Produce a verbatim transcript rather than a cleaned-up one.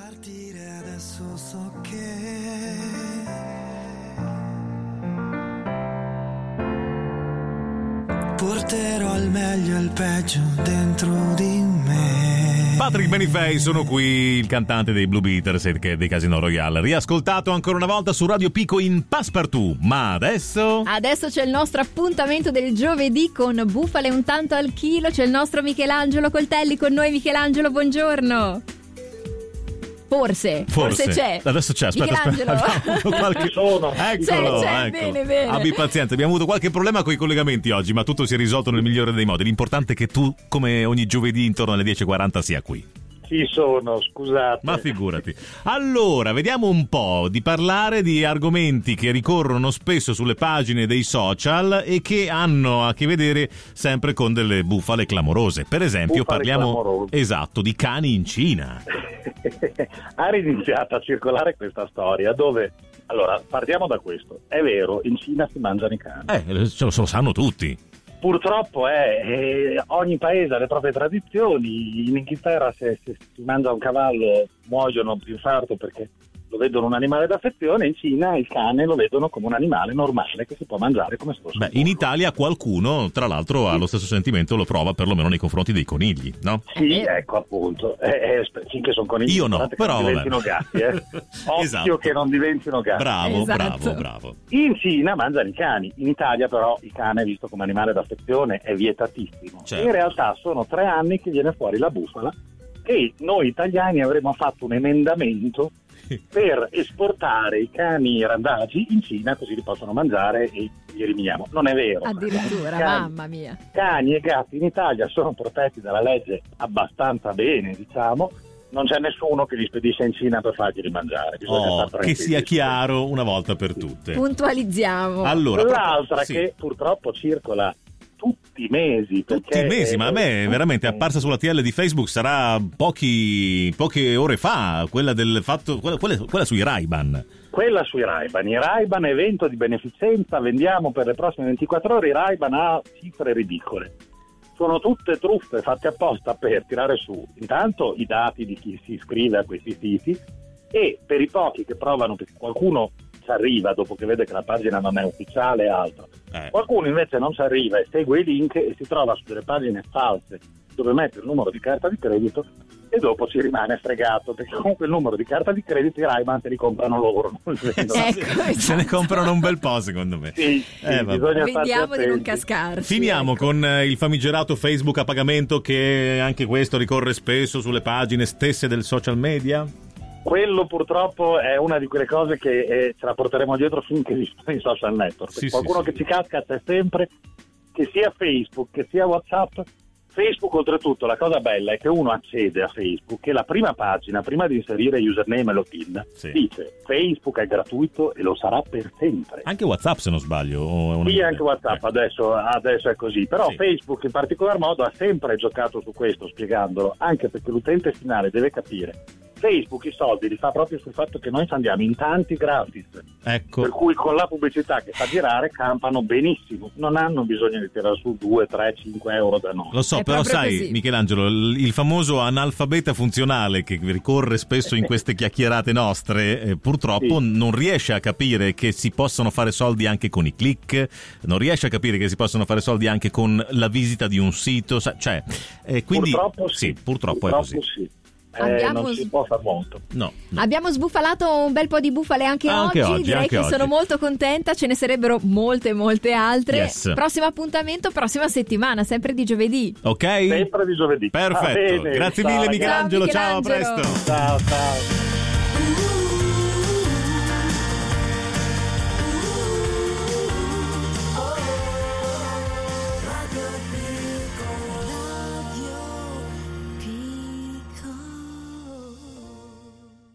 Partire adesso so che porterò il meglio e il peggio dentro di me. Patrick Benifei, sono qui, il cantante dei Blue Beaters e dei Casino Royale, riascoltato ancora una volta su Radio Pico in Passepartout. Ma adesso? Adesso c'è il nostro appuntamento del giovedì con bufale un tanto al chilo. C'è il nostro Michelangelo Coltelli con noi. Michelangelo, buongiorno. Forse, forse, forse c'è. Adesso c'è, aspetta, aspetta. Abbiamo avuto qualche... Sono. Eccolo, c'è, c'è, eccolo. Bene, bene. Abbi pazienza, abbiamo avuto qualche problema con i collegamenti oggi, ma tutto si è risolto nel migliore dei modi. L'importante è che tu, come ogni giovedì intorno alle dieci e quaranta, sia qui. Ci sono, scusate. Ma figurati. Allora, vediamo un po' di parlare di argomenti che ricorrono spesso sulle pagine dei social e che hanno a che vedere sempre con delle bufale clamorose. Per esempio, Bufale parliamo clamorose. esatto di cani in Cina. Ha iniziato a circolare questa storia dove, allora, partiamo da questo. È vero, in Cina si mangiano i cani. Eh, ce lo, se lo sanno tutti. Purtroppo è, è ogni paese ha le proprie tradizioni. In Inghilterra se, se si mangia un cavallo muoiono di infarto perché lo vedono un animale d'affezione. In Cina il cane lo vedono come un animale normale che si può mangiare come se fosse. Beh, in Italia qualcuno, tra l'altro, ha lo stesso sentimento, lo prova perlomeno nei confronti dei conigli, no? Sì, ecco appunto. Eh, eh, finché sono conigli. Io no, però non diventino gatti, eh. Occhio esatto. che non diventino gatti. Bravo, Esatto. bravo, bravo. In Cina mangiano i cani, in Italia però il cane visto come animale d'affezione è vietatissimo. Certo. In realtà sono tre anni che viene fuori la bufala e noi italiani avremmo fatto un emendamento per esportare i cani randagi in Cina così li possono mangiare e li eliminiamo. Non è vero. Addirittura, Cani, mamma mia. Cani e gatti in Italia sono protetti dalla legge abbastanza bene, diciamo. Non c'è nessuno che li spedisce in Cina per farglieli mangiare. Bisogna Oh, stare che tranquilli. sia chiaro una volta per tutte. Puntualizziamo. Allora, L'altra sì. che purtroppo circola tutti i mesi. Tutti perché, i mesi, ma a me eh, veramente è apparsa sulla T L di Facebook sarà pochi poche ore fa, quella del fatto quella, quella, quella sui Ray-Ban. Quella sui Ray-Ban. I Ray-Ban evento di beneficenza, vendiamo per le prossime ventiquattro ore i Ray-Ban a cifre ridicole. Sono tutte truffe fatte apposta per tirare su intanto i dati di chi si iscrive a questi siti e per i pochi che provano, perché qualcuno ci arriva dopo che vede che la pagina non è ufficiale e altro. Eh. Qualcuno invece non ci arriva e segue i link e si trova su delle pagine false dove mette il numero di carta di credito e dopo ci rimane fregato perché comunque il numero di carta di credito i Ray-Ban te li comprano loro, non li vendono. Ecco, Se ne comprano un bel po', secondo me. Sì, Eh, sì, vabbè. bisogna starci vediamo di non attenti. cascarci. Finiamo ecco. con eh, il famigerato Facebook a pagamento, che anche questo ricorre spesso sulle pagine stesse del social media. Quello purtroppo è una di quelle cose che eh, ce la porteremo dietro finché esistono i social network. Sì, Qualcuno sì, che sì. ci casca c'è sempre, che sia Facebook, che sia WhatsApp. Facebook oltretutto la cosa bella è che uno accede a Facebook e la prima pagina, prima di inserire username e login, Sì. dice Facebook è gratuito e lo sarà per sempre. Anche WhatsApp, se non sbaglio. o è una- Qui anche WhatsApp Eh. adesso, adesso è così, però Sì. Facebook in particolar modo ha sempre giocato su questo, spiegandolo, anche perché l'utente finale deve capire. Facebook i soldi li fa proprio sul fatto che noi ci andiamo in tanti gratis, Ecco. per cui con la pubblicità che fa girare campano benissimo, non hanno bisogno di tirare su due, tre, cinque euro da noi. Lo so, È però proprio sai, così. Michelangelo, il, il famoso analfabeta funzionale che ricorre spesso in queste chiacchierate nostre, eh, purtroppo Sì. non riesce a capire che si possono fare soldi anche con i click, non riesce a capire che si possono fare soldi anche con la visita di un sito, sa- cioè, eh, quindi Purtroppo sì, purtroppo, è così. sì. Eh, Abbiamo non si s- può far molto. No, no. Abbiamo sbufalato un bel po' di bufale anche, Anche oggi, oggi, direi anche che oggi. sono molto contenta, ce ne sarebbero molte molte altre. Yes. Prossimo appuntamento, prossima settimana, sempre di giovedì. Ok? Sempre di giovedì. Va Perfetto, bene. grazie Ciao, mille ragazzi. Michelangelo, Ciao, ciao, a Michelangelo. presto. Ciao, ciao.